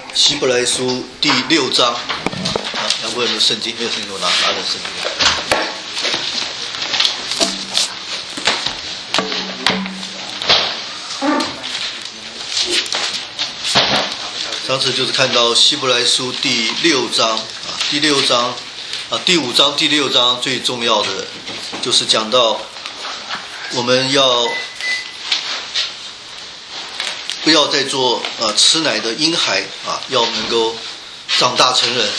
希伯来书第6章杨博有没有圣经？没有圣经，我拿着圣经。上次就是看到希伯来书第6章第5章第6章最重要的就是讲到我们要不要再做吃奶的婴孩要能够长大成人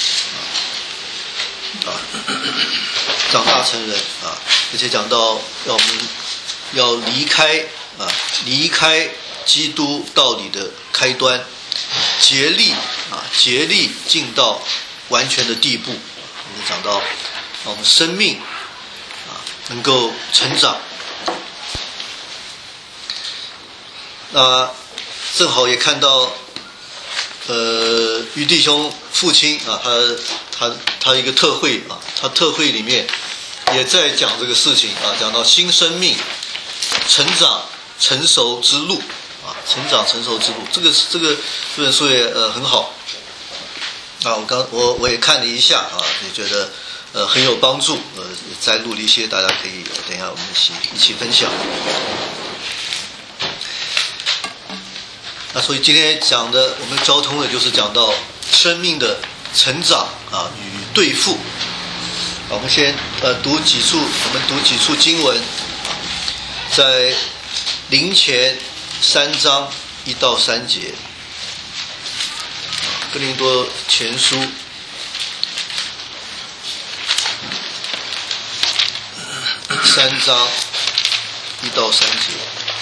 长大成人而且讲到我们要离开基督道理的开端，竭力进到完全的地步。我们讲到我们生命能够成长。那正好也看到于弟兄父亲他一个特会他特会里面也在讲这个事情讲到新生命成长成熟之路成长成熟之路，这本书也很好我也看了一下也觉得很有帮助再录了一些，大家可以等一下我们一起分享。所以今天讲的我们交通的就是讲到生命的成长与对付。我们先读几处经文，在林前3章1到3节，哥林多前书3章1到3节。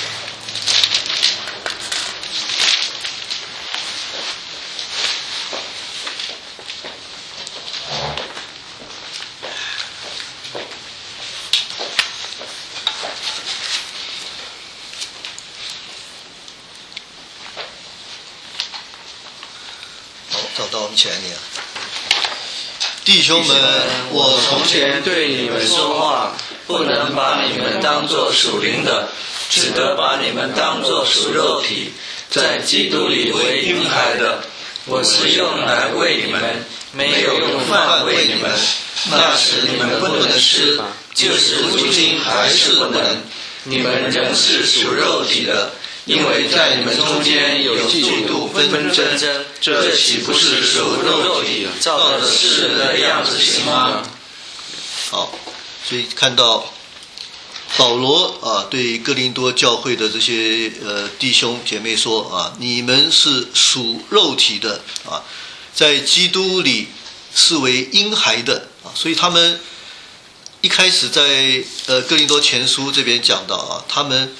找到我们一起来念。弟兄们， 我从前对你们说话，不能把你们当作属灵的，只得把你们当作属肉体，在基督里为婴孩的。我是用奶喂你们，没有用饭喂你们。那时你们不能吃，就是如今还是不能。你们仍是属肉体的，因为在你们中间有嫉妒纷争，这岂不是属肉体，照着世人的样子行吗？ 好，所以看到保罗对哥林多教会的这些弟兄姐妹说你们是属肉体的在基督里是为婴孩的所以他们一开始在哥林多前书这边讲到他们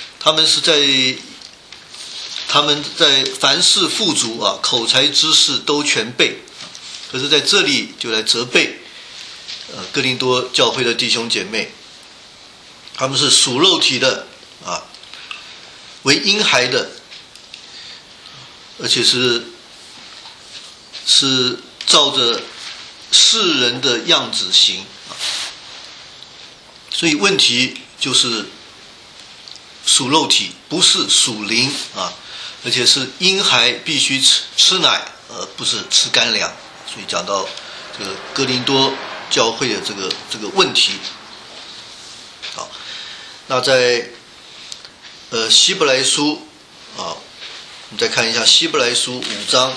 在凡事富足口才知识都全备，可是在这里就来责备哥林多教会的弟兄姐妹，他们是属肉体的为婴孩的，而且是照着世人的样子行所以问题就是属肉体，不是属灵而且是婴孩必须吃奶不是吃干粮。所以讲到这个哥林多教会的这个问题。好，那在希伯来书我们再看一下希伯来书5章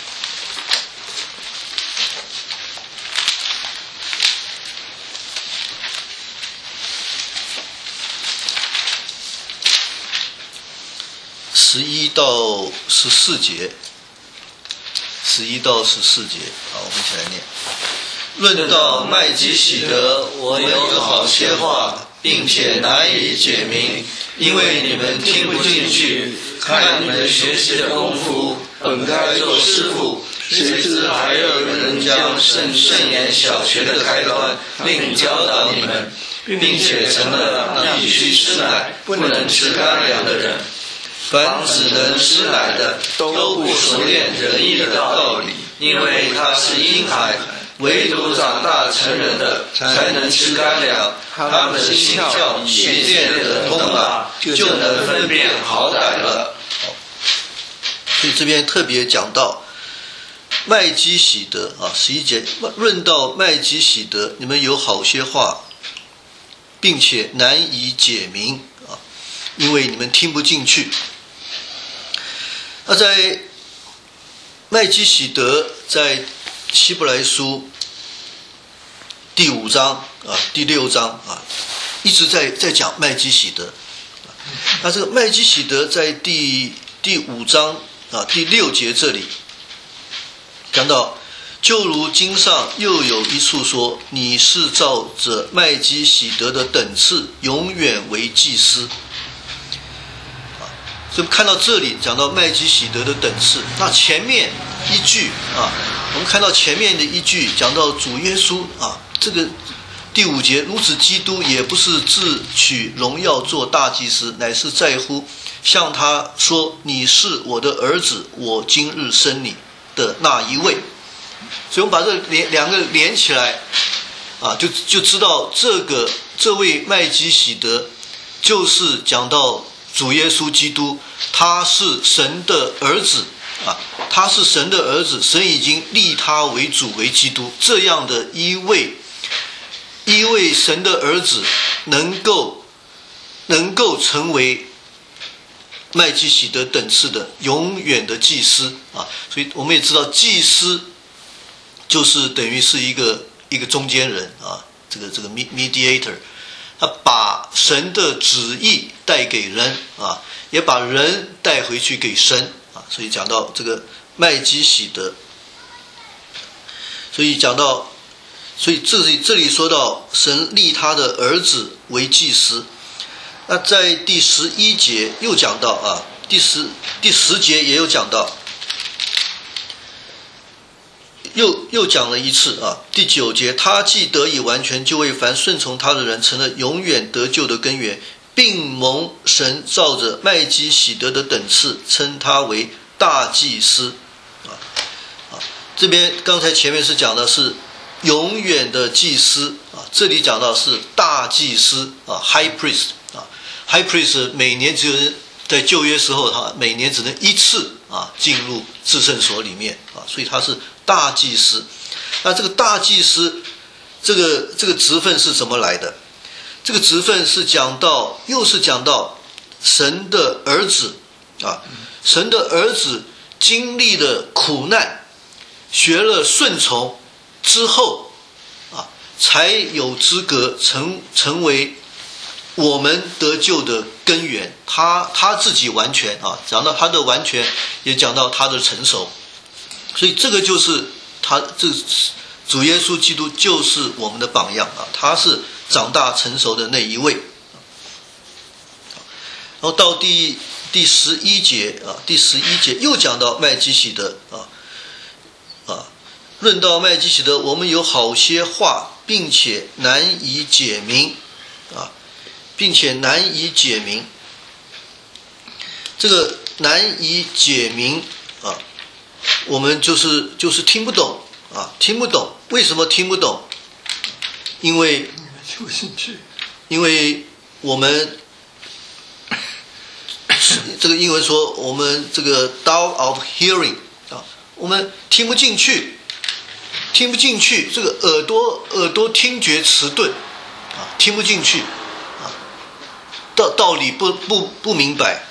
11到14节，11到14节，好，我们一起来念。 论到麦基洗德，我有好些话，并且难以解明，因为你们听不进去。看你们学习的功夫，本该做师傅，谁知还有人将圣言小学的开端，另教导你们，并且成了必须吃奶，不能吃干粮的人。凡只能吃奶的，都不熟练仁义的道理，因为他是婴孩。唯独长大成人的，才能吃干粮。他们的心窍渐渐的通达，就能分辨好歹了。 所以这边特别讲到麦基洗德啊，11节论到麦基洗德，你们有好些话，并且难以解明啊，因为你们听不进去。那在麦基洗德在希伯来书第5章啊、第6章啊，一直在讲麦基洗德。那这个麦基洗德在第5章啊第6节这里讲到，就如经上又有一处说，你是照着麦基洗德的等次，永远为祭司。所以看到这里讲到麦基洗德的等次，那前面一句啊，我们看到前面的一句讲到主耶稣啊，这个第5节，如此基督也不是自取荣耀做大祭司，乃是在乎向他说，你是我的儿子，我今日生你的那一位。所以我们把这两个连起来啊，就知道这位麦基洗德就是讲到主耶稣基督，他是神的儿子啊，他是神的儿子，神已经立他为主为基督，这样的一位神的儿子能够成为麦基洗德等次的永远的祭司啊。所以我们也知道，祭司就是等于是一个中间人啊，这个 mediator， 他把神的旨意带给人啊，也把人带回去给神啊。所以讲到这个麦基洗德，所以这里说到神立他的儿子为祭司。那在第11节又讲到啊，第10节也有讲到，又讲了一次啊。第9节，他既得以完全，就为凡顺从他的人成了永远得救的根源，并蒙神照着麦基洗德的等次称他为大祭司啊。这边刚才前面是讲的是永远的祭司啊，这里讲到是大祭司啊 ，High Priest 啊 ，High Priest 每年只有在旧约时候，他每年只能一次啊进入至圣所里面啊，所以他是大祭司。那这个大祭司这个职分是怎么来的？这个职分是又是讲到神的儿子啊，神的儿子经历了苦难，学了顺从之后啊，才有资格成为我们得救的根源。他自己完全啊，讲到他的完全，也讲到他的成熟。所以这个就是这主耶稣基督就是我们的榜样啊，他是长大成熟的那一位。然后到第11节啊，第11节又讲到麦基洗德啊，论到麦基洗德，我们有好些话，并且难以解明啊，并且难以解明。这个难以解明啊，我们就是听不懂啊，听不懂。为什么听不懂？因为我们这个英文说我们这个 dull of hearing 啊，我们听不进去，这个耳朵听觉迟钝啊，听不进去啊，道理不明白。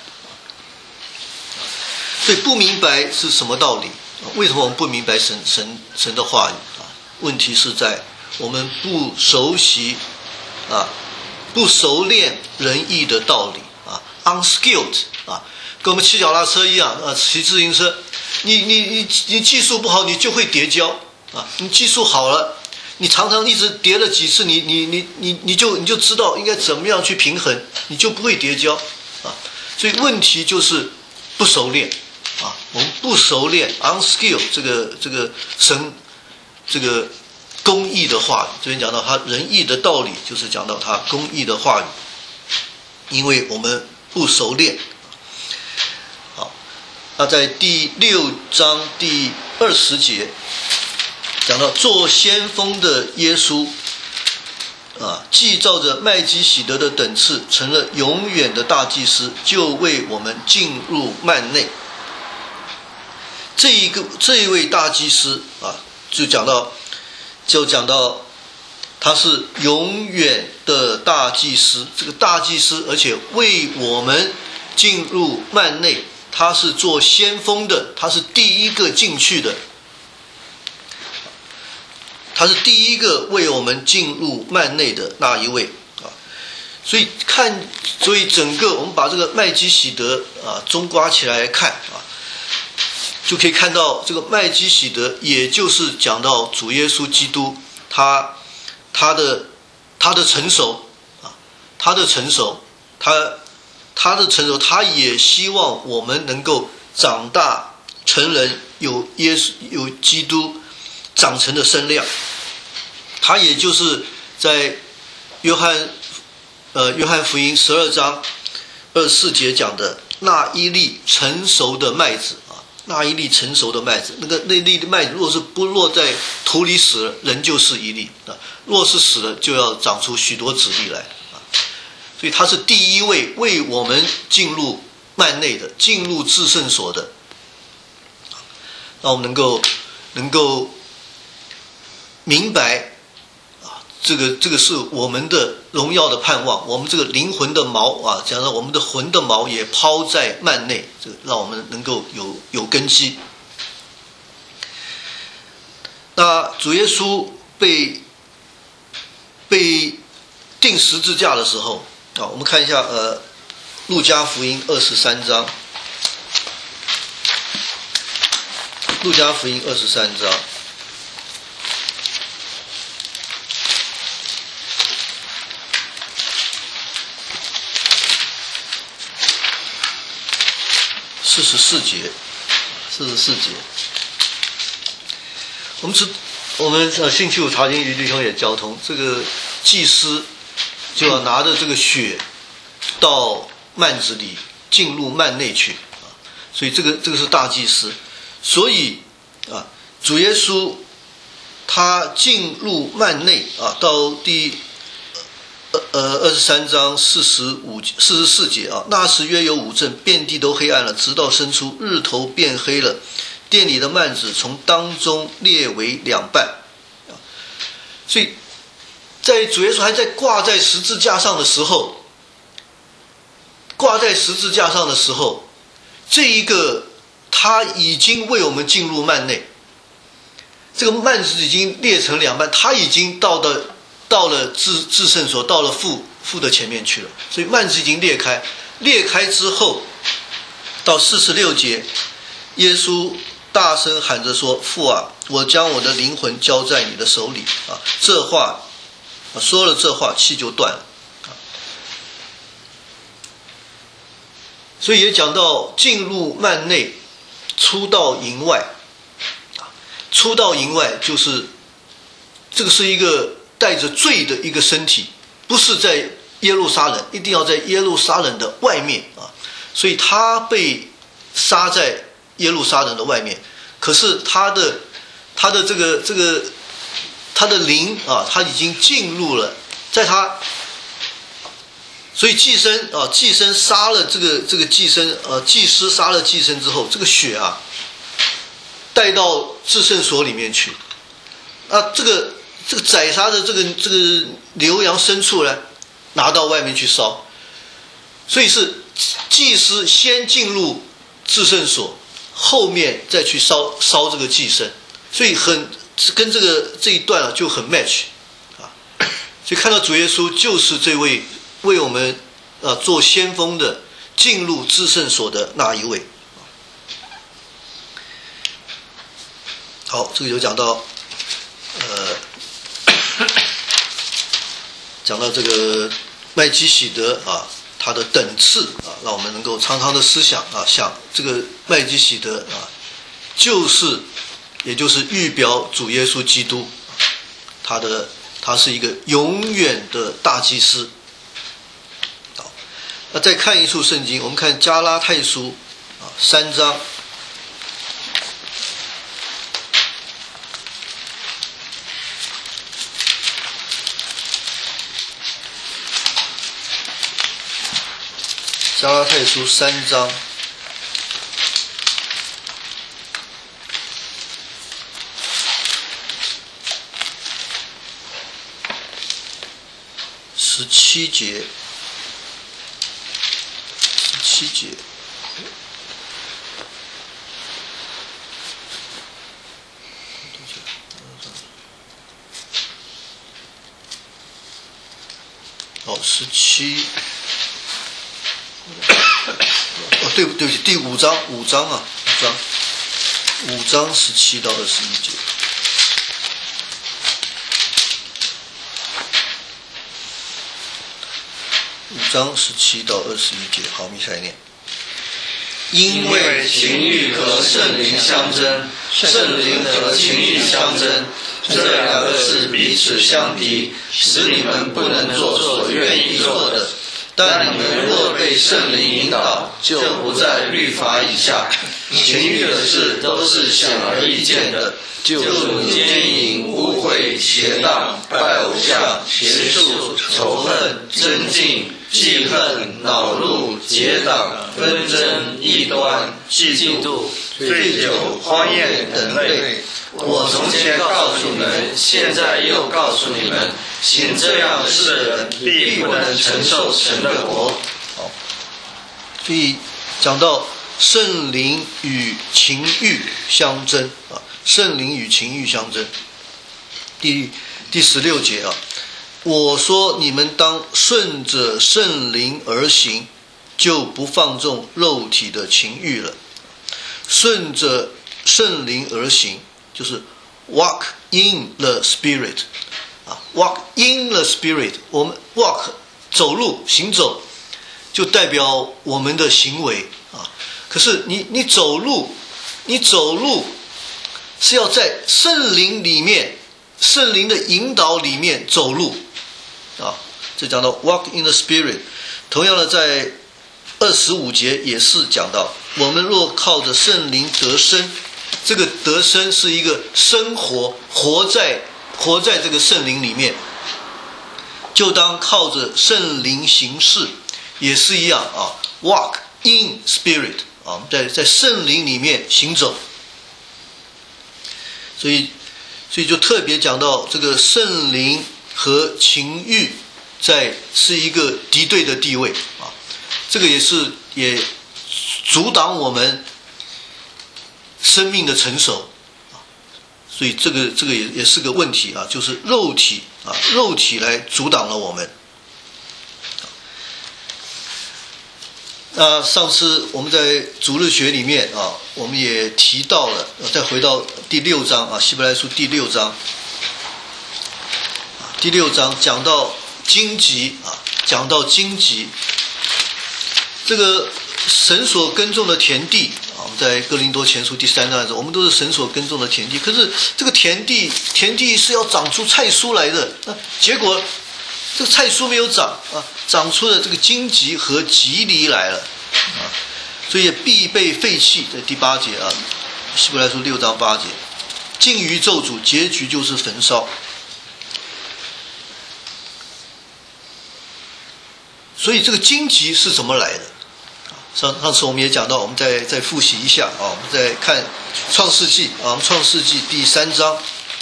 所以不明白是什么道理？为什么我们不明白神的话语啊？问题是在我们不熟悉啊，不熟练仁义的道理啊 ，unskilled 啊，跟我们骑脚踏车一样啊，骑自行车，你技术不好，你就会跌跤啊。你技术好了，你常常一直跌了几次，你就知道应该怎么样去平衡，你就不会跌跤啊。所以问题就是不熟练啊，我们不熟练 unskilled 这个神这个公义的话语，这边讲到他仁义的道理，就是讲到他公义的话语，因为我们不熟练。好，那在第6章第20节讲到做先锋的耶稣啊，既照着麦基洗德的等次成了永远的大祭司，就为我们进入幔内。 这一位大祭司啊，就讲到他是永远的大祭司。这个大祭司，而且为我们进入幔内，他是做先锋的，他是第一个进去的，他是第一个为我们进入幔内的那一位啊。所以整个我们把这个麦基喜德啊中刮起来看啊，就可以看到这个麦基喜德，也就是讲到主耶稣基督，他的成熟啊，他的成熟，他也希望我们能够长大成人，有基督长成的身量。他也就是在约翰福音12章24节讲的那一粒成熟的麦子啊，那一粒成熟的麦子，那粒的麦子若是不落在土里死了，仍旧是一粒啊；若是死了，就要长出许多子粒来啊。所以他是第一位为我们进入幔内的，进入至圣所的。让我们能够明白啊，这个是我们的荣耀的盼望。我们这个灵魂的锚啊，讲到我们的魂的锚也抛在幔内，这个让我们能够有根基。那主耶稣被钉十字架的时候啊，我们看一下路加福音23章。路加福音23章44节。我们兴趣查经于弟兄也交通，这个祭司就要拿着这个血到幔子里进入幔内去啊，所以这个是大祭司。所以啊，主耶稣他进入幔内啊，到第23章44节啊，那时约有5阵，遍地都黑暗了，直到申初，日头变黑了，殿里的幔子从当中裂为2半啊。所以在主耶稣还在挂在十字架上的时候，这一个他已经为我们进入幔内，这个幔子已经裂成2半，他已经到了至圣所，到了父的前面去了。所以幔子已经裂开之后，到46节，耶稣大声喊着说：“父啊，我将我的灵魂交在你的手里啊！”这话说了，这话气就断了啊。所以也讲到进入幔内，出到营外。出到营外就是这个是一个带着罪的一个身体，不是在耶路撒冷，一定要在耶路撒冷的外面啊。所以他被杀在耶路撒冷的外面，可是他的这个他的灵啊，他已经进入了，在他，所以祭司杀了这个祭司杀了祭司之后，这个血啊带到至圣所里面去，啊，这个宰杀的这个牛羊牲畜呢，拿到外面去烧，所以是祭司先进入至圣所，后面再去烧这个祭牲，所以跟这一段就很 match 啊。所以看到主耶稣就是这位为我们做先锋的进入至圣所的那一位。好，这个有讲到这个麦基洗德啊，他的等次啊，让我们能够常常的思想啊，想这个麦基洗德啊，也就是预表主耶稣基督，他是一个永远的大祭司。好，那再看一处圣经，我们看加拉太书啊3章。加拉太书3章 17节，17节。17，对不起，第5章，5章17到21节。5章17到21节，好，我们一起来念。 因为情欲和圣灵相争，圣灵和情欲相争，这两个是彼此相敌，使你们不能做所愿意做的。但你们若被圣灵引导，就不在律法以下。情欲的事都是显而易见的，就如奸淫、污秽、邪荡、拜偶像、邪术、仇恨、争竞、记恨、恼怒、结党、纷争、异端、嫉妒、醉酒、荒宴等类。我从前告诉你们，现在又告诉你们，行这样的事的人必不能承受神的国。 好，所以讲到圣灵与情欲相争啊，圣灵与情欲相争。第16节啊，我说你们当顺着圣灵而行，就不放纵肉体的情欲了。顺着圣灵而行，就是 walk in the spirit 啊 ，walk in the spirit。我们 walk 走路行走，就代表我们的行为啊。可是你走路是要在圣灵里面，圣灵的引导里面走路啊。这讲到 walk in the spirit。同样的，在25节也是讲到，我们若靠着圣灵得生，这个得生是一个生活，活在这个圣灵里面，就当靠着圣灵行事，也是一样啊。walk in spirit 啊，在圣灵里面行走。所以就特别讲到这个圣灵和情欲是一个敌对的地位啊。这个也阻挡我们生命的成熟啊，所以这个也是个问题啊，就是肉体来阻挡了我们。那上次我们在主日学里面啊，我们也提到了，再回到第6章啊，希伯来书第6章，第6章讲到荆棘啊，这个神所耕种的田地啊，我们在哥林多前书第3章的时候，我们都是神所耕种的田地。可是这个田地是要长出菜蔬来的，结果这个菜蔬没有长啊，长出了这个荆棘和蒺藜来了啊，所以也必被废弃。在第8节啊，希伯来书6章8节，尽于咒诅，结局就是焚烧。所以这个荆棘是怎么来的？上次我们也讲到，我们再复习一下啊，我们再看创世纪啊，我们创世纪第3章，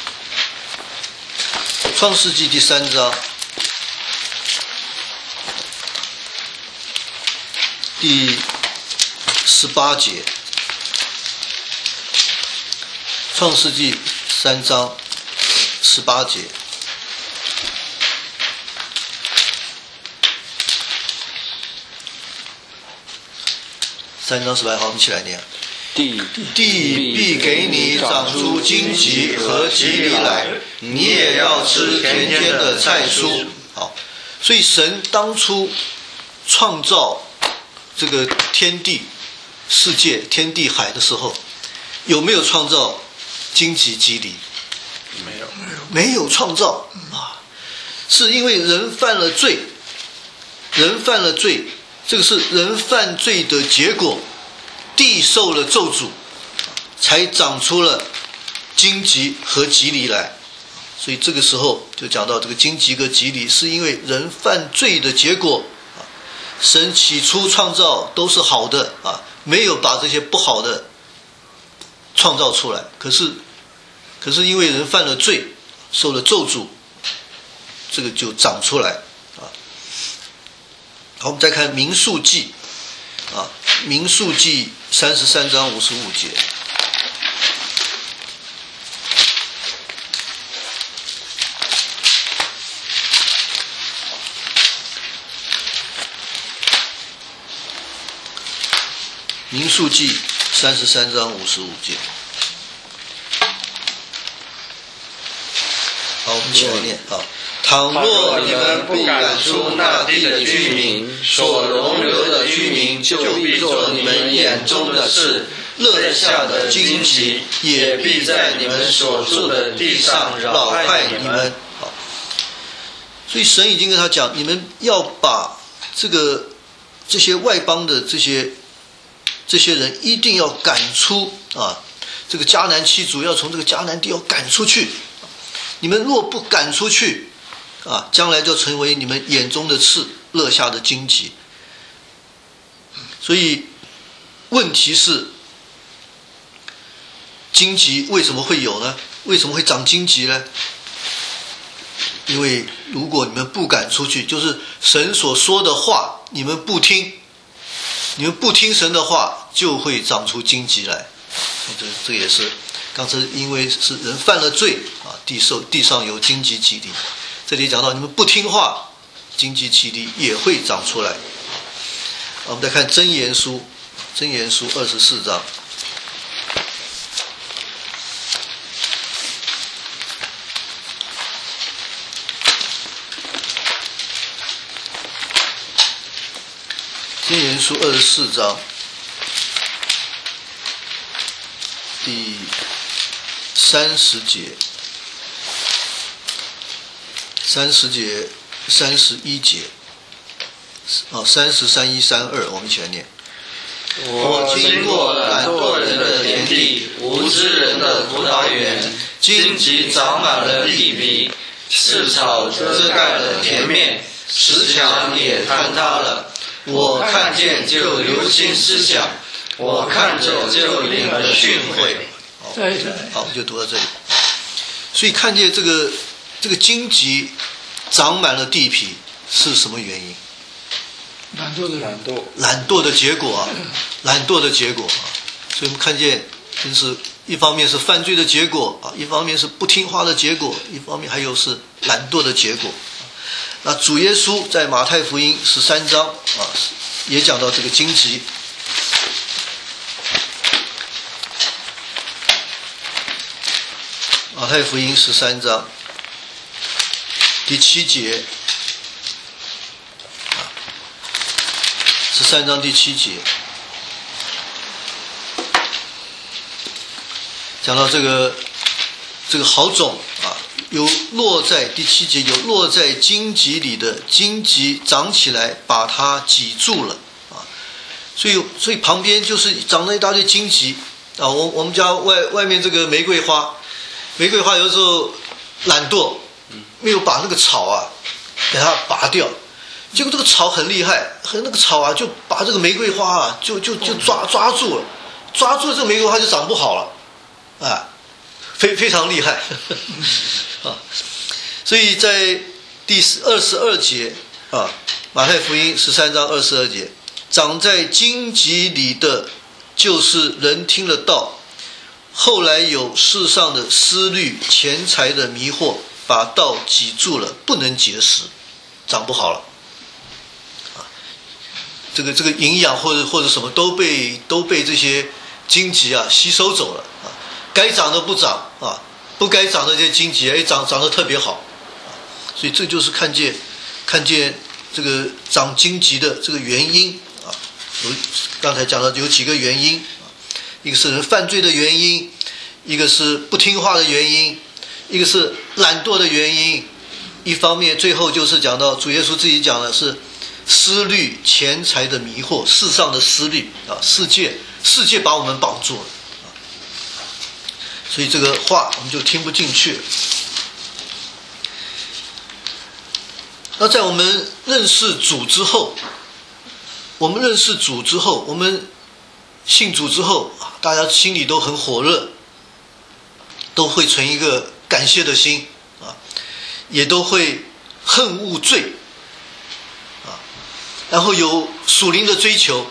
创世纪第3章第18节，创世纪3章18节。3章18，好，我们一起来念。地必给你长出荆棘和蒺藜来，你也要吃田间的菜蔬。好，所以神当初创造这个天地世界、天地海的时候，有没有创造荆棘蒺藜？没有创造啊，是因为人犯了罪，这个是人犯罪的结果，地受了咒诅，才长出了荆棘和蒺藜来。所以这个时候就讲到这个荆棘和蒺藜是因为人犯罪的结果。神起初创造都是好的啊，没有把这些不好的创造出来。可是因为人犯了罪，受了咒诅，这个就长出来啊。 好，我们再看民数记啊，民数记33章55节。民数记33章55节。好，我们起来念啊。倘若你们不赶出那地的居民，所容留的居民就必做你们眼中的事，乐下的荆棘也必在你们所住的地上扰害你们。好，所以神已经跟他讲，你们要把这些外邦的这些人一定要赶出啊，这个迦南七族要从这个迦南地要赶出去。你们若不赶出去啊，将来就成为你们眼中的刺，勒下的荆棘。所以问题是，荆棘为什么会有呢？为什么会长荆棘呢？因为如果你们不赶出去，就是神所说的话你们不听，你们不听神的话，就会长出荆棘来。这也是刚才因为是人犯了罪啊，地上有荆棘起地。这里讲到你们不听话，荆棘起地也会长出来。我们再看箴言书24章。箴言书24章第30节、31节30、31、32，我们一起来念。 我经过懒惰人的田地，无知人的葡萄园，荆棘长满了地皮，刺草遮盖了田面，石墙也坍塌了。我看见就留心思想，我看着就领了训诲。 好，我们就读到这里。所以看见这个荆棘长满了地皮是什么原因？懒惰的结果啊，懒惰的结果啊。所以我们看见，真是一方面是犯罪的结果啊，一方面是不听话的结果，一方面还有是懒惰的结果。那主耶稣在马太福音13章啊，也讲到这个荆棘。马太福音13章第7节，13章第7节，讲到这个好种啊，有落在第7节，有落在荆棘里的，荆棘长起来把它挤住了啊，所以旁边就是长了一大堆荆棘啊。我们家外面这个玫瑰花有时候懒惰，没有把那个草啊给它拔掉，结果这个草很厉害，那个草啊就把这个玫瑰花啊就抓住了，这个玫瑰花就长不好了啊，非常厉害啊。所以在第22节啊，马太福音13章22节，长在荆棘里的，就是人听了道，后来有世上的思虑、钱财的迷惑，把道挤住了，不能结实，长不好了。这个营养或者什么都被这些荆棘啊吸收走了啊，该长的不长啊，不该长的这些荆棘长得特别好，所以这就是看见这个长荆棘的这个原因啊。刚才讲到有几个原因。一个是人犯罪的原因，一个是不听话的原因，一个是懒惰的原因，一方面最后就是讲到主耶稣自己讲的是思虑、钱财的迷惑，世上的思虑啊，世界把我们绑住了啊，所以这个话我们就听不进去。那在我们认识主之后，我们信主之后，大家心里都很火热，都会存一个感谢的心啊，也都会恨恶罪啊。 然后有属灵的追求，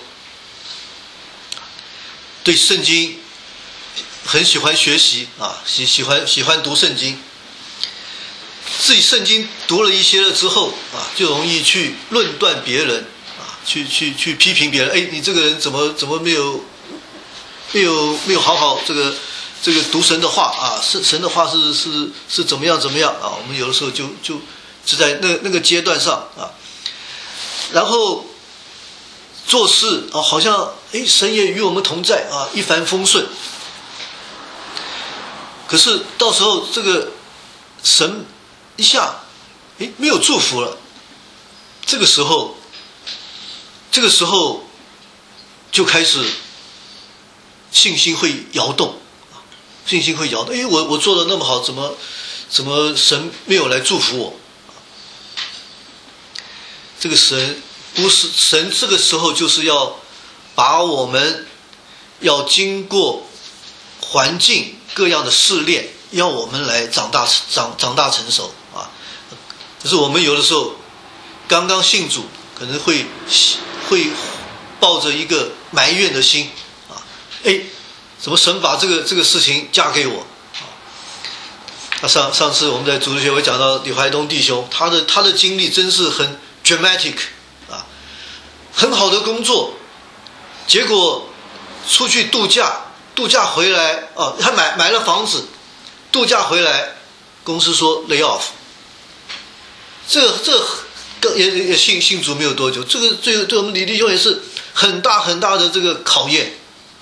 对圣经很喜欢学习啊，喜欢读圣经。自己圣经读了一些了之后啊，就容易去论断别人啊，去批评别人。哎，你这个人怎么没有好好这个读神的话啊？神的话是怎么样啊？我们有的时候就是在那个阶段上啊，然后做事啊，好像神也与我们同在啊，一帆风顺。可是到时候这个神一下没有祝福了，这个时候就开始信心会摇动，信心会摇动。我做的那么好，怎么神没有来祝福我？这个神不是神，这个时候就是要把我们要经过环境各样的试炼，要我们来长大成熟啊。可是我们有的时候刚刚信主，可能会抱着一个埋怨的心啊，怎么神把这个事情嫁给我？上次我们在组织学会讲到李怀东弟兄，他的经历真是很 dramatic 啊，很好的工作，结果出去度假回来啊，他买了房子，度假回来，公司说 lay off。这也信主没有多久，这个对我们李弟兄也是很大的这个考验。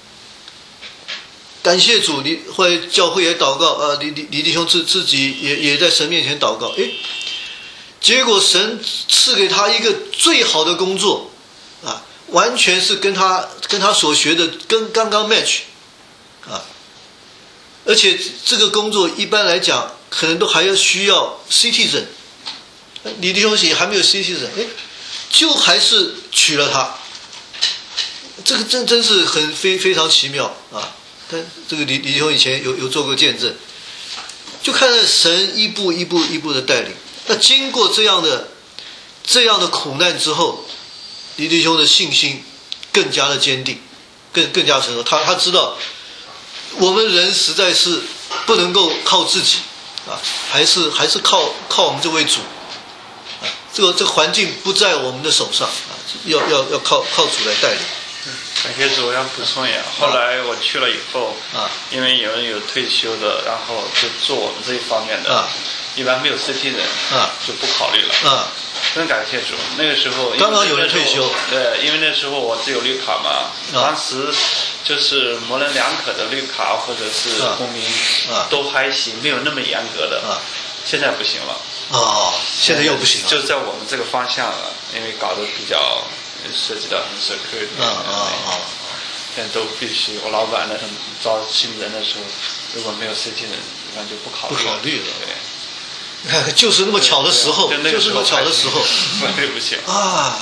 感谢主，后来教会也祷告啊，李弟兄自己也在神面前祷告，结果神赐给他一个最好的工作啊，完全是跟他所学的刚刚 match 啊，而且这个工作一般来讲可能都还要需要 citizen， 李弟兄也还没有 citizen， 就还是娶了他，这个真是非常奇妙啊。但这个李弟兄以前有做过见证，就看到神一步一步的带领。那经过这样的苦难之后，李弟兄的信心更加的坚定，更加成熟。他知道我们人实在是不能够靠自己啊，还是靠我们这位主啊。这个环境不在我们的手上啊，要靠主来带领。 感谢主，我想补充一下，后来我去了以后，因为有人有退休的，然后就做我们这一方面的，一般没有 CT 人，就不考虑了。真感谢主，那个时候刚刚有人退休， 对，因为那时候我只有绿卡嘛，当时就是模棱两可的绿卡或者是公民都还行，没有那么严格的，现在不行了。 现在又不行了， 就是在我们这个方向了，因为搞得比较涉及到很 security，现在都必须。我老板那时候招新人的时候，如果没有 CT 人，一般就不考虑了。 对，就是那么巧的时候，就是那么巧的时候， 不行啊。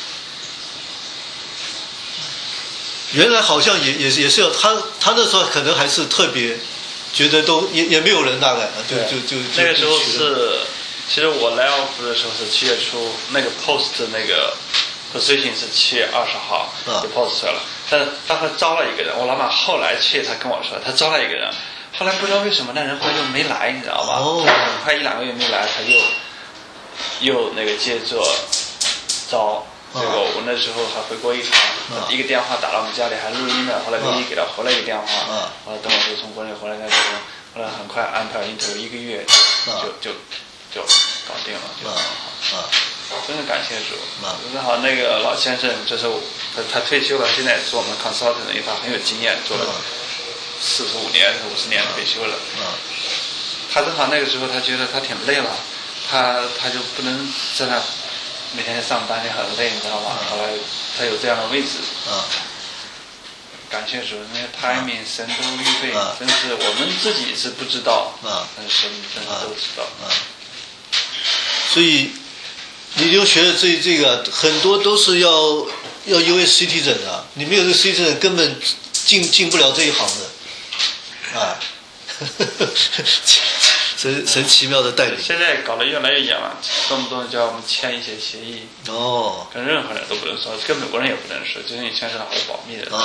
原来好像也是要他那时候可能还是特别觉得都也没有人大概就那个时候是，其实我来 off 的时候是7月初，那个 post 那个 position 是7月20号就 post 出来了，但是当时招了一个人，我老板后来7月才跟我说他招了一个人，后来不知道为什么那人后来又没来，你知道吧？很快1-2个月没来，他又那个接着招。这个我那时候还回国一趟，一个电话打到我们家里还录音的，后来特意给他回了一个电话，后来等我从国内回来，后来很快安排interview1个月就搞定了，就很好，真的感谢主。正好那个老先生，这时候他退休了，现在做我们 consultant， 因为他很有经验，做了45年、50年退休了。他正好那个时候他觉得他挺累了，他就不能在那每天上班也很累，你知道吗？后来他有这样的位置，感谢主，那些 timing 神都预备，真是我们自己是不知道，但是神真的都知道。 所以你就学的这个很多都是要因为 citizen 的，你没有这个 citizen 根本进不了这一行的， 神奇妙的带领。 现在搞得越来越严了，动不动叫我们签一些协议，跟任何人都不能说，跟美国人也不能说，就是你牵涉到好保密的事情。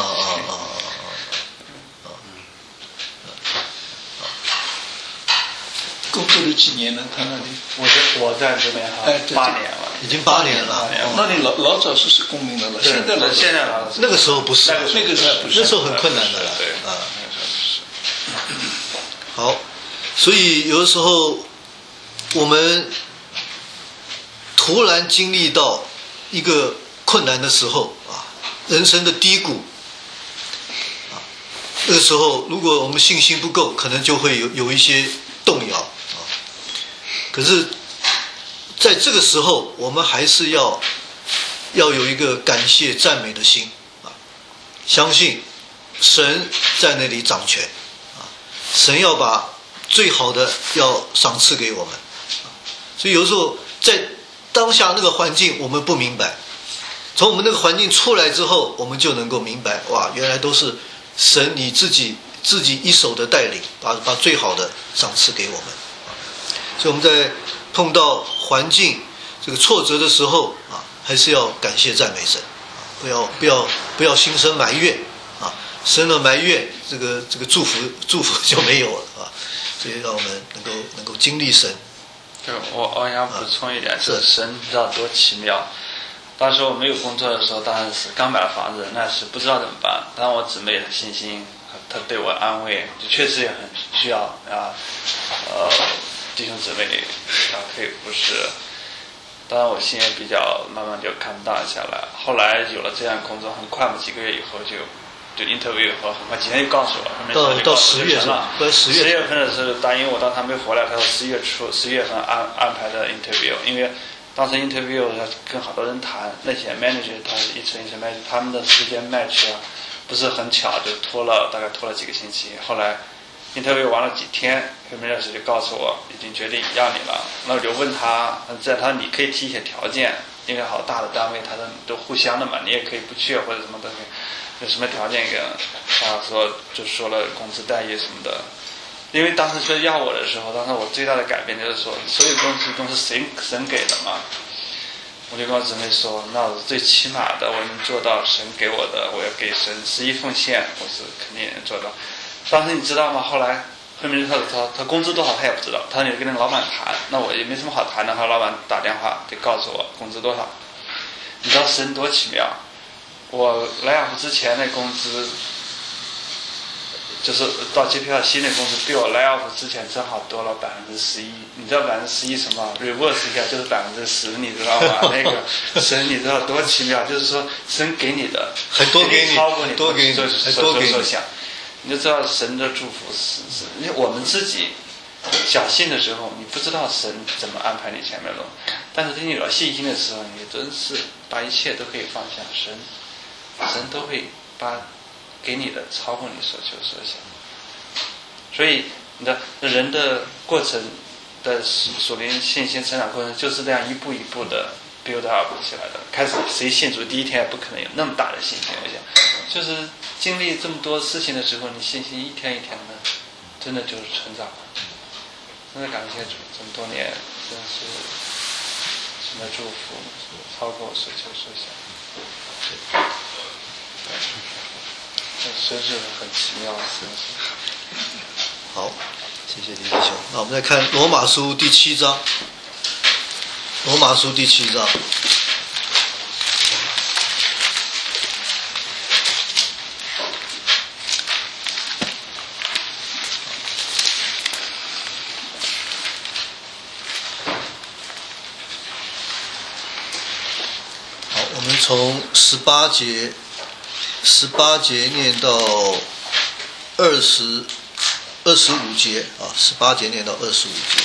工作了几年了？他那里？ 我在这边8年了， 已经8年了。 那你老早是公民了了，现在那个时候不是， 那时候很困难的了。 对啊，好，所以有的时候我们突然经历到一个困难的时候啊，人生的低谷啊，那个时候如果我们信心不够，可能就会有一些动摇。可是在这个时候我们还是要有一个感谢赞美的心啊，相信神在那里掌权啊，神要把最好的要赏赐给我们啊，所以有时候在当下那个环境我们不明白，从我们那个环境出来之后我们就能够明白，哇，原来都是神你自己一手的带领，把最好的赏赐给我们。所以我们在碰到环境这个挫折的时候啊，还是要感谢赞美神，不要心生埋怨啊，生了埋怨，这个祝福就没有了啊。所以让我们能够经历神。 对，我想补充一点，就是神不知道多奇妙。当时我没有工作的时候，当然是刚买了房子，那是不知道怎么办。当然我姊妹很信心，她对我安慰，确实也很需要啊，弟兄姊妹可以服侍。当然我心也比较慢慢就看淡下来。后来有了这样工作，很快嘛，几个月以后就 interview 以后，很快几天就告诉我， 到10月了。10 月份的时候答应我，当他没回来，他说11月份安排的 interview， 因为当时 interview 要跟好多人谈，那些 manager 他一层 manager 他们的时间 match 不是很巧，就大概拖了几个星期。后来interview 完了几天 manager 就告诉我已经决定要你了。那我就问他，他说你可以提一些条件，因为好大的单位他都互相的嘛，你也可以不去或者什么都可以。有什么条件给他说了工资待遇什么的。因为当时说要我的时候，当时我最大的改变就是说，所有东西都是神给的嘛。我就跟我姊妹说，那我最起码的我能做到神给我的，我要给神11奉献，我是肯定能做到。当时你知道吗？后来后面他工资多少他也不知道，他就跟那个老板谈，那我也没什么好谈的，后来老板打电话就告诉我工资多少。你知道神多奇妙？我来雅虎之前的工资，就是到机票新的工资，比我来雅虎之前正好多了11%。你知道11%什么 ？reverse 一下就是10%，你知道吗？那个神你知道多奇妙？就是说神给你的很多给你， 超过你多给你， 所想，你就知道神的祝福是，因为我们自己小信的时候，你不知道神怎么安排你前面的路，但是等你有了信心的时候，你真是把一切都可以放下神。神都会把给你的超过你所求所想，所以你的人的过程的属灵信心成长过程就是这样一步一步的 build up 起来的。开始谁信主第一天也不可能有那么大的信心，就是经历这么多事情的时候，你信心一天一天的，真的就是成长了。真的感谢主，这么多年真是神的祝福超过我所求所想。真是很奇妙的事情。 好，谢谢李弟兄。那我们再看罗马书第7章。罗马书第7章。好，我们从18节念到25节啊，18节念到25节。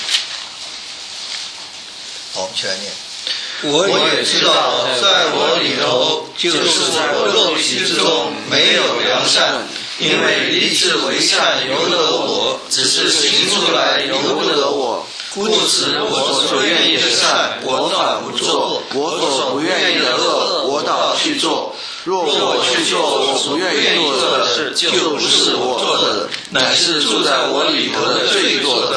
好，我们一起来念。 我也知道，在我里头，就是在我肉体之中，没有良善，因为立志为善由得我，只是行出来由不得我。故此，我所愿意的善，我倒不做；我所不愿意的恶，我倒去做。若我去做我不愿意做的事，就不是我做的，乃是住在我里头的罪做的。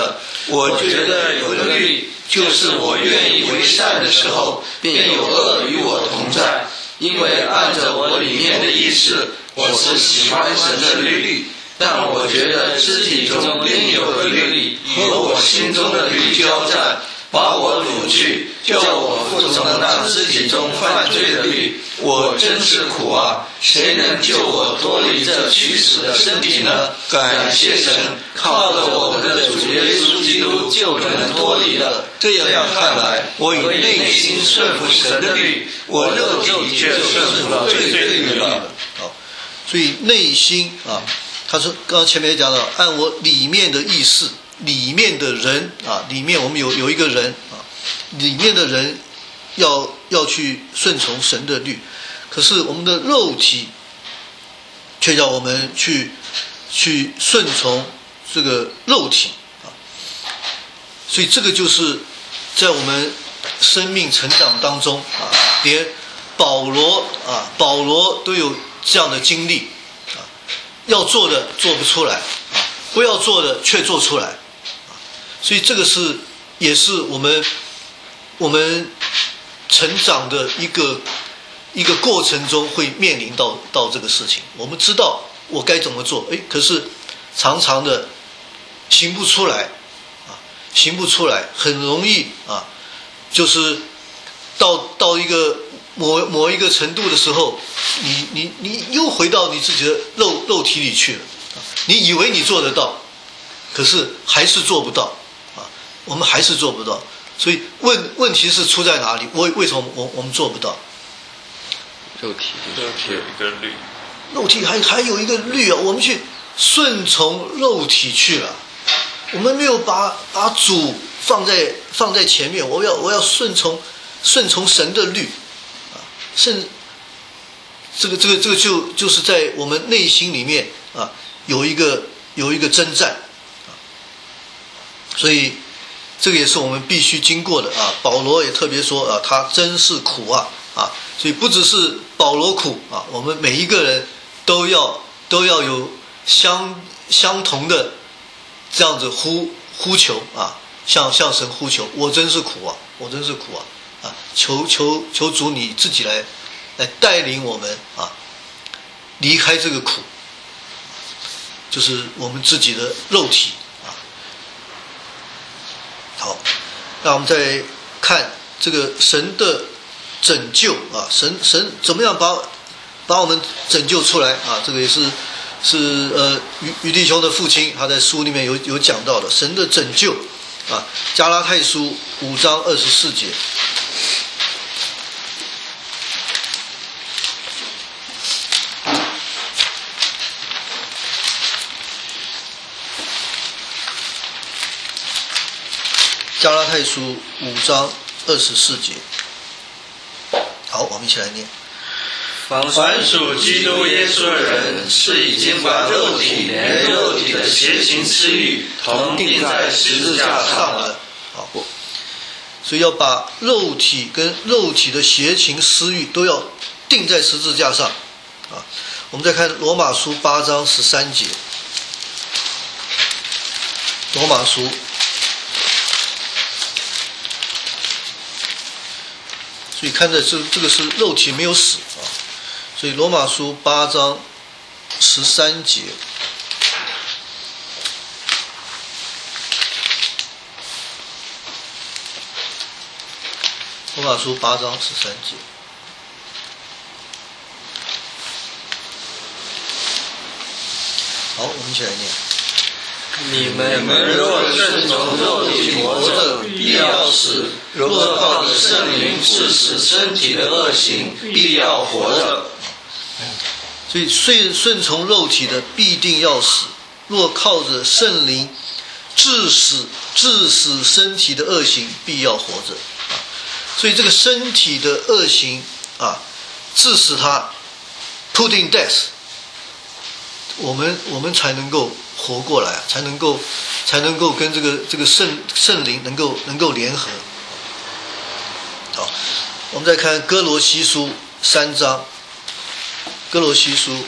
我觉得有个律，就是我愿意为善的时候，便有恶与我同在。因为按着我里面的意识，我是喜欢神的律，但我觉得肢体中另有个律和我心中的律交战，把我掳去，叫我服从那肢体中犯罪的律。我真是苦啊！谁能救我脱离这取死的身体呢？感谢神，靠着我们的主耶稣基督就能脱离了。这样看来，我以内心顺服神的律，我肉体却顺服了罪的律了。 好，所以内心啊，他说刚刚前面也讲到，按我里面的意识，里面的人啊，里面我们有一个人啊，里面的人要去顺从神的律，可是我们的肉体却叫我们去顺从这个肉体啊，所以这个就是在我们生命成长当中啊，连保罗都有这样的经历啊，要做的做不出来啊，不要做的却做出来啊，所以这个也是我们成长的一个过程中会面临到这个事情。我们知道我该怎么做，可是常常的行不出来啊，行不出来，很容易啊，就是到一个某一个程度的时候，你又回到你自己的肉体里去了啊，你以为你做得到，可是还是做不到啊，我们还是做不到。所以问题是出在哪里？为什么我们做不到？ 肉体有一个律， 肉体还有一个律啊，我们去顺从肉体去了，我们没有把主放在前面，我要顺从神的律啊，这个就是在我们内心里面啊有一个征战啊，所以这个也是我们必须经过的啊。保罗也特别说啊，他真是苦啊，所以不只是保罗苦啊，我们每一个人都要有相同的这样子呼求啊，向神呼求，我真是苦啊，我真是苦啊，求主你自己来带领我们啊，离开这个苦，就是我们自己的肉体啊。好，那我们再看这个神的拯救啊，神怎么样把我们拯救出来啊？这个也是于弟兄的父亲他在书里面有讲到的神的拯救啊，加拉太书5章24节。加拉太书5章24节。好，我们一起来念。 凡属基督耶稣的人，是已经把肉体连肉体的邪情私欲同钉在十字架上了。 好，所以要把肉体跟肉体的邪情私欲都要钉在十字架上啊。我们再看罗马书8章13节。罗马书所以看着这个是肉体没有死啊，所以罗马书8章13节，罗马书8章13节。好，我们一起来念。 你们若顺从肉体活着，必要死；若靠着圣灵治死身体的恶行，必要活着。 所以顺从肉体的必定要死，若靠着圣灵治死身体的恶行，必要活着。所以这个身体的恶行啊，治死它 ，put in death， 我们才能够活过来，才能够跟这个圣灵能够联合。好，我们再看哥罗西书3章，哥罗西书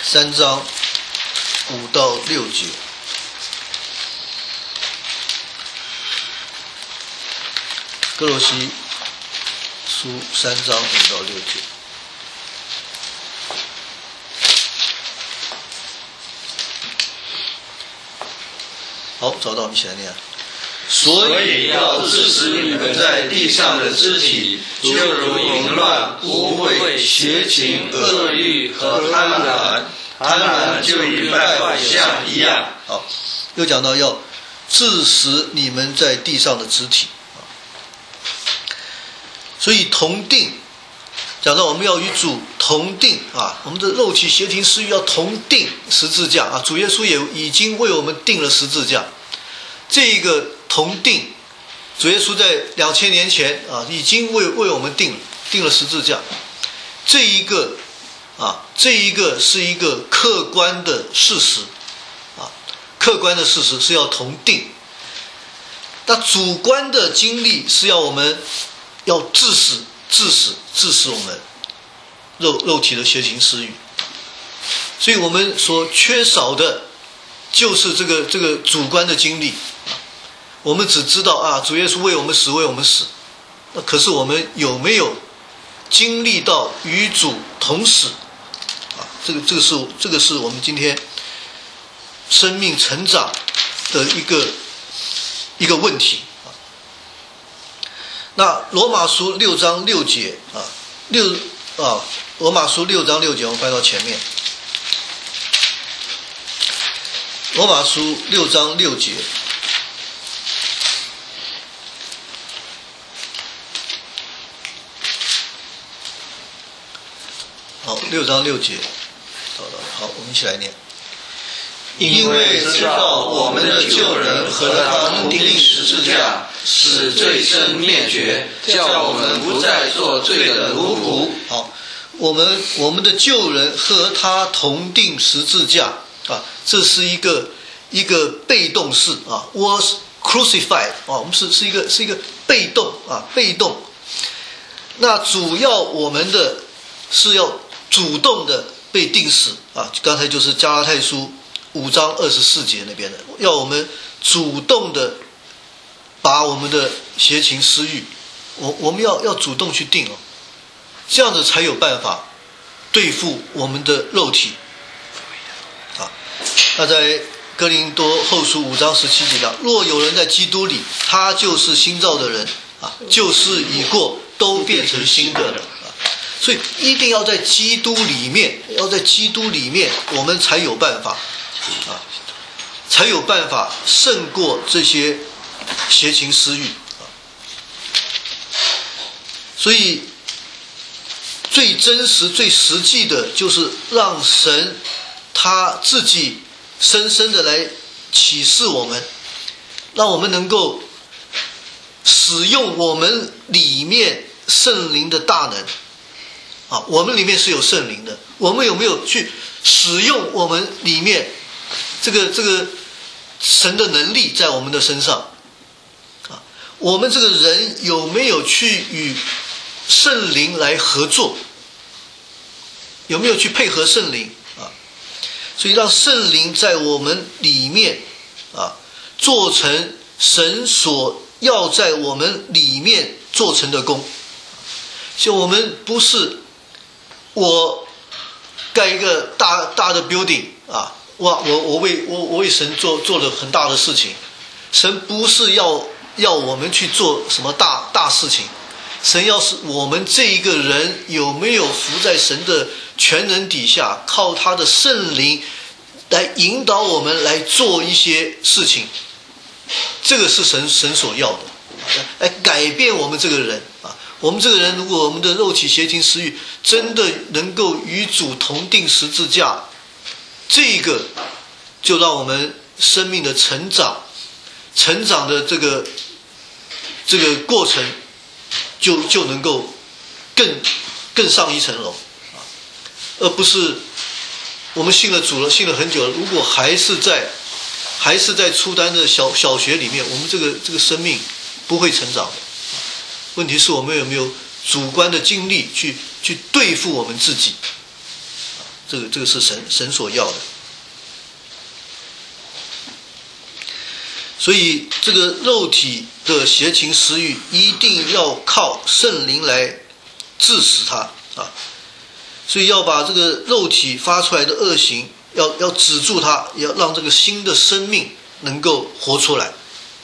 3章5到6节。歌罗西书3章5到6节。好，找到，一起来念。 所以要致死你们在地上的肢体，就如淫乱、污秽、邪情、恶欲和贪婪，贪婪就与败坏相一样。 好，又讲到要致死你们在地上的肢体。所以同定，讲到我们要与主同定啊，我们的肉体邪情私欲要同定十字架啊，主耶稣也已经为我们定了十字架。这个同定，主耶稣在2000年前啊，已经为我们定了十字架。这一个是一个客观的事实啊，客观的事实是要同定。那主观的经历是要我们要致死我们肉体的邪情私欲。所以我们所缺少的就是这个主观的经历。我们只知道啊，主耶稣为我们死，那可是我们有没有经历到与主同死啊？这个是我们今天生命成长的一个问题啊。那罗马书6章6节啊，罗马书6章6节，我们翻到前面。罗马书6章6节。好，6章6节，找到了。好，我们一起来念。 因为知道我们的旧人和他同定十字架，使罪身灭绝，叫我们不再做罪的奴仆。 好，我们的旧人和他同定十字架啊，这是一个被动式啊 ，was crucified 啊，我们是一个被动啊，被动。那主要我们的是要主动的被定死啊，刚才就是加拉太书5章24节那边的，要我们主动的把我们的邪情私欲，我们要主动去定哦，这样子才有办法对付我们的肉体啊。那在哥林多后书5章17节讲，若有人在基督里，他就是新造的人啊，旧事已过，都变成新的了。所以一定要在基督里面，我们才有办法啊，才有办法胜过这些邪情私欲啊。所以最真实、最实际的，就是让神他自己深深的来启示我们，让我们能够使用我们里面圣灵的大能。啊，我们里面是有圣灵的，我们有没有去使用我们里面这个神的能力在我们的身上？啊，我们这个人有没有去与圣灵来合作？有没有去配合圣灵啊？所以让圣灵在我们里面啊，做成神所要在我们里面做成的功。所以我们不是我盖一个大的 building 啊，我为神做了很大的事情。神不是要我们去做什么大事情，神要是我们这一个人有没有服在神的全能底下，靠他的圣灵来引导我们来做一些事情，这个是神所要的，来改变我们这个人啊。我们这个人，如果我们的肉体邪情私欲真的能够与主同定十字架，这个就让我们生命的成长的这个过程就能够更上一层楼啊，而不是我们信了主了，信了很久了，如果还是在初单的小学里面，我们这个生命不会成长的。问题是我们有没有主观的经历去对付我们自己， 这个是神所要的。所以这个肉体的邪情私欲一定要靠圣灵来治死它啊，所以要把这个肉体发出来的恶行要止住它，要让这个新的生命能够活出来。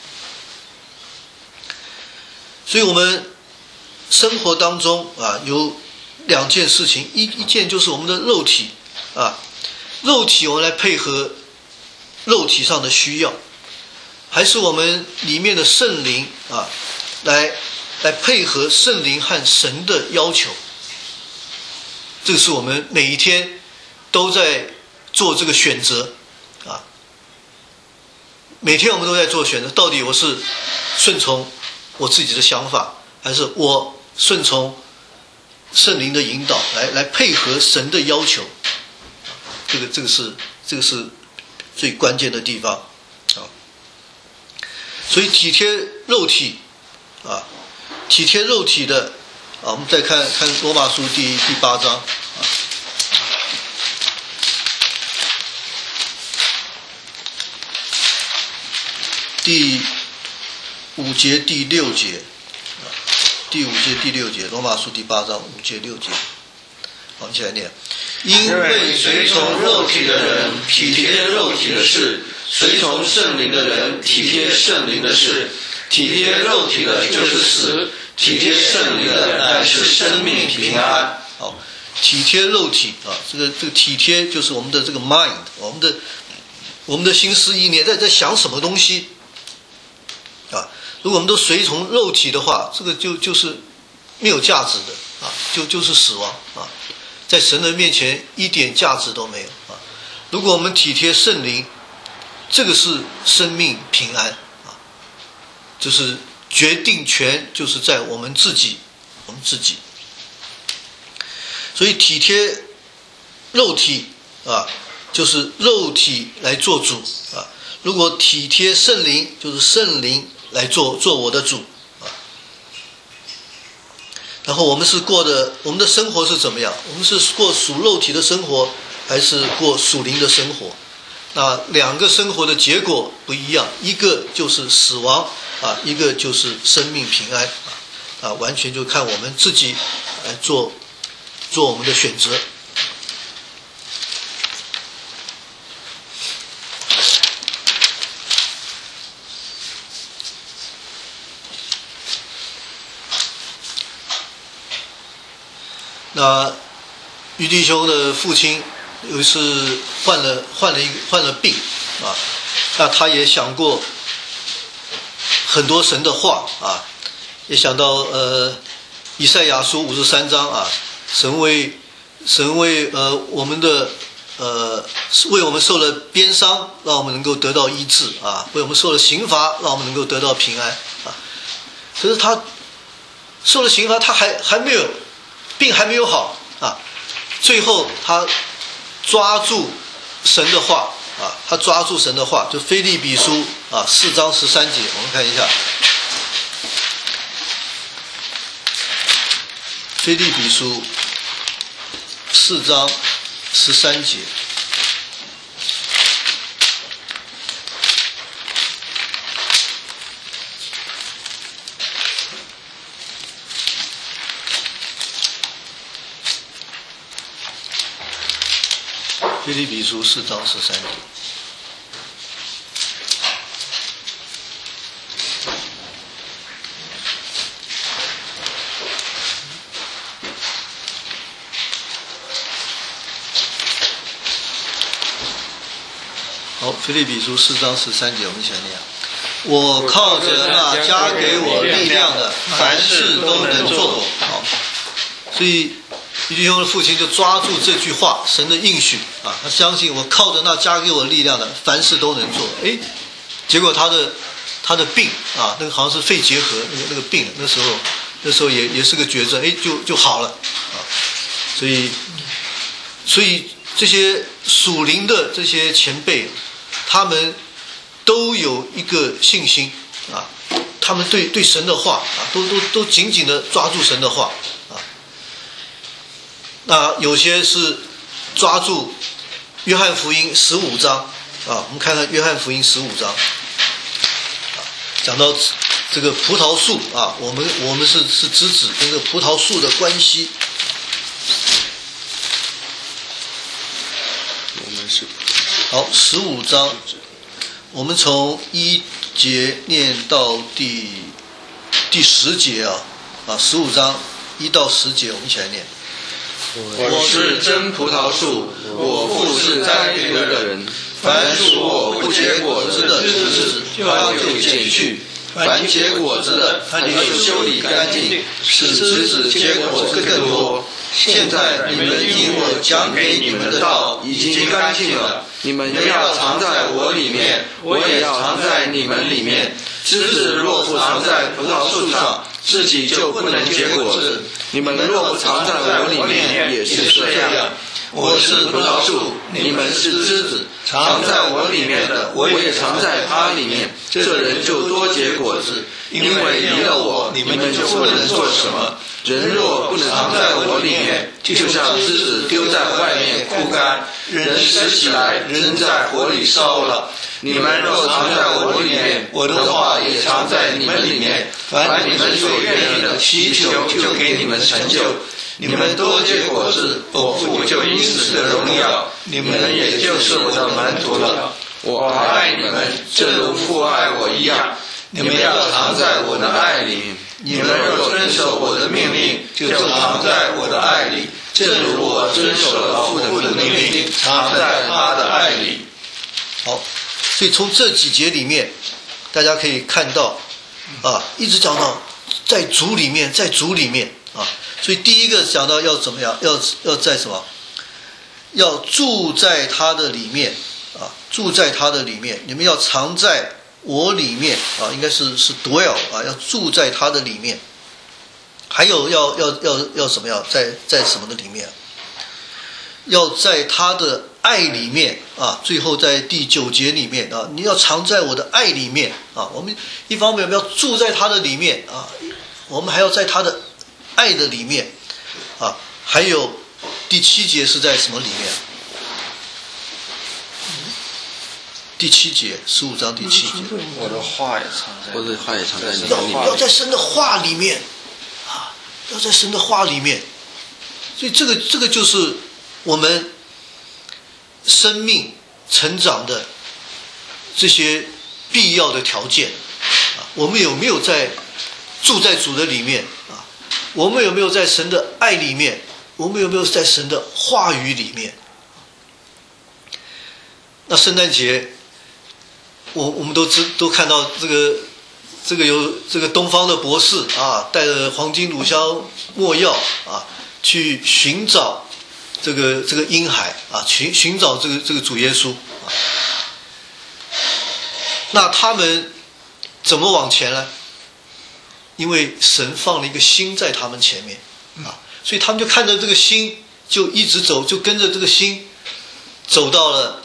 所以我们生活当中啊有两件事情，一件就是我们的肉体啊，肉体我们来配合肉体上的需要，还是我们里面的圣灵啊来配合圣灵和神的要求。这个是我们每一天都在做这个选择啊，每天我们都在做选择，到底我是顺从我自己的想法，还是我顺从圣灵的引导来配合神的要求。这个是最关键的地方啊。所以体贴肉体啊，体贴肉体的啊，我们再看罗马书第8章啊，第5节第6节啊，第5节第6节，罗马书第8章5节6节，好，一起来念。 因为随从肉体的人体贴肉体的事，随从圣灵的人体贴圣灵的事。体贴肉体的就是死，体贴圣灵的乃是生命平安。 好，体贴肉体啊，这个体贴就是我们的这个 mind， 我们的心思意念在想什么东西啊？如果我们都随从肉体的话，这个就是没有价值的啊，就是死亡啊，在神的面前一点价值都没有啊。如果我们体贴圣灵，这个是生命平安。就是决定权就是在我们自己，所以体贴肉体啊，就是肉体来做主啊。如果体贴圣灵，就是圣灵来做我的主啊。然后我们的生活是怎么样？我们是过属肉体的生活，还是过属灵的生活？那两个生活的结果不一样，一个就是死亡啊，一个就是生命平安啊，完全就看我们自己来做我们的选择。那于弟兄的父亲有一次患了病啊，那他也想过很多神的话啊，也想到以赛亚书53章啊，神为我们的为我们受了鞭伤，让我们能够得到医治啊，为我们受了刑罚，让我们能够得到平安啊。可是他受了刑罚，他还没有病还没有好啊，最后他抓住神的话啊，他抓住神的话，就腓立比书啊4章13节，我们看一下。腓立比书4章13节。腓立比书4章13节。好，腓立比书4章13节，我们一起来念。我靠着那加给我力量的，凡事都能做。好，所以于弟兄的父亲就抓住这句话，神的应许啊，他相信我靠着那加给我力量的，凡事都能做。结果他的病啊，那个好像是肺结核那个病，那时候也是个绝症，就好了啊。所以这些属灵的这些前辈，他们都有一个信心啊，他们对神的话啊，都紧紧的抓住神的话啊。那有些是抓住约翰福音15章啊，我们看看约翰福音15章，讲到这个葡萄树啊，我们是枝子跟这个葡萄树的关系。 我们是好，15章，我们从1节念到第10节啊，15章1到10节，我们一起来念。 我是真葡萄树，我父是栽培的人。凡属我不结果子的枝子，他就剪去；凡结果子的，他就修理干净，使枝子结果子更多。现在你们因我讲给你们的道已经干净了，你们要藏在我里面，我也要藏在你们里面。枝子若不藏在葡萄树上，自己就不能结果子。你们若不藏在我里面，也是这样。我是葡萄树，你们是枝子，藏在我里面的，我也藏在他里面。这人就多结果子，因为离了我，你们就不能做什么。人若不能藏在我里面，就像枝子丢在外面枯干，人拾起来扔在火里烧了。你们若藏在我里面，我的话也藏在你们里面。凡你们所愿意的祈求，就给你们成就。你们多结果子，我父就因此得荣耀，你们也就是我的门徒了。我爱你们，正如父爱我一样。你们要藏在我的爱里。你们若遵守我的命令，就藏在我的爱里，正如我遵守了父的命令，藏在他的爱里。 好，所以从这几节里面，大家可以看到啊，一直讲到在主里面，在主里面啊。所以第一个讲到要怎么样，要在什么？要住在他的里面啊，住在他的里面。你们要藏在我里面啊，应该是 dwell 啊，要住在他的里面。还有要什么样？在什么的里面？要在他的爱里面啊。最后在第9节里面啊，你要藏在我的爱里面啊。我们一方面我们要住在他的里面啊，我们还要在他的爱的里面啊。还有第7节是在什么里面？第7节，15章第7节。 我的话也藏在， 我的话也藏在你们里面。 要在神的话里面啊，要在神的话里面。所以这个就是我们生命成长的这些必要的条件啊。我们有没有住在主的里面啊？我们有没有在神的爱里面？我们有没有在神的话语里面？那圣诞节，我们都看到这个有这个东方的博士啊，带着黄金乳香没药啊，去寻找这个婴孩啊，寻找这个主耶稣啊。那他们怎么往前呢？因为神放了一个星在他们前面啊，所以他们就看着这个星，就一直走，就跟着这个星走到了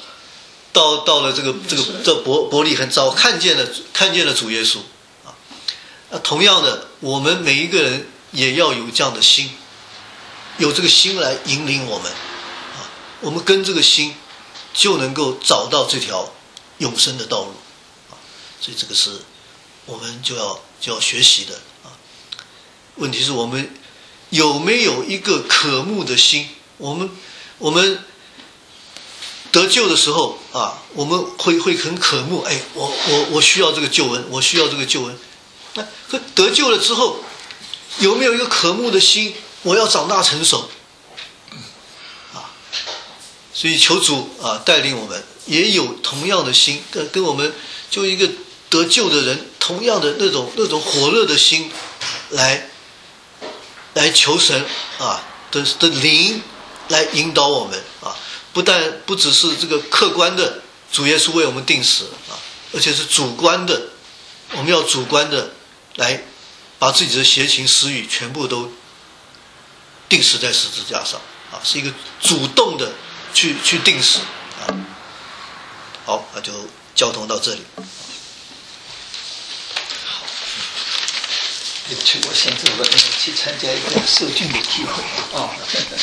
这伯利恒，早看见了主耶稣啊。那同样的，我们每一个人也要有这样的心，有这个心来引领我们啊。我们跟这个心就能够找到这条永生的道路啊。所以这个是我们就要学习的啊。问题是我们有没有一个渴慕的心？我们得救的时候啊，我们会很渴慕，哎，我需要这个救恩，我需要这个救恩。那可得救了之后，有没有一个渴慕的心？我要长大成熟啊！所以求主啊带领我们，也有同样的心，跟我们就一个得救的人同样的那种火热的心，来求神啊的灵来引导我们啊。不只是这个客观的主耶稣为我们定死啊，而且是主观的，我们要主观的来把自己的邪情私欲全部都定死在十字架上啊，是一个主动的去定死啊。好，那就交通到这里。 我现在我去参加一个受训的聚会啊。